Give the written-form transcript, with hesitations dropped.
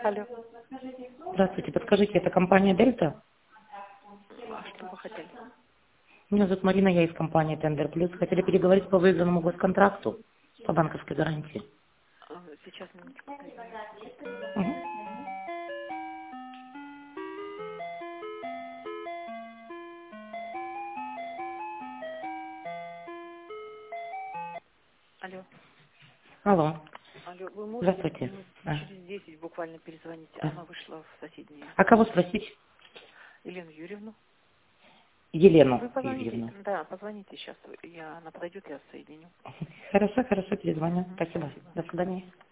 Алло. Здравствуйте, подскажите, это компания Дельта? А что вы хотели? Меня зовут Марина, я из компании Тендер Плюс. Хотели переговорить по выигранному госконтракту по банковской гарантии. Сейчас минутку. Мгм. Алло. Алло, Алло, вы можете здравствуйте. минут А, через 10 буквально перезвонить? да. Она вышла в соседнюю. А кого спросить? Елену Юрьевну. Вы Елену позвоните, Юрьевну. да, позвоните сейчас. Она подойдет, я соединю. Хорошо, хорошо, перезвоню. Мгм, Спасибо. спасибо. До свидания.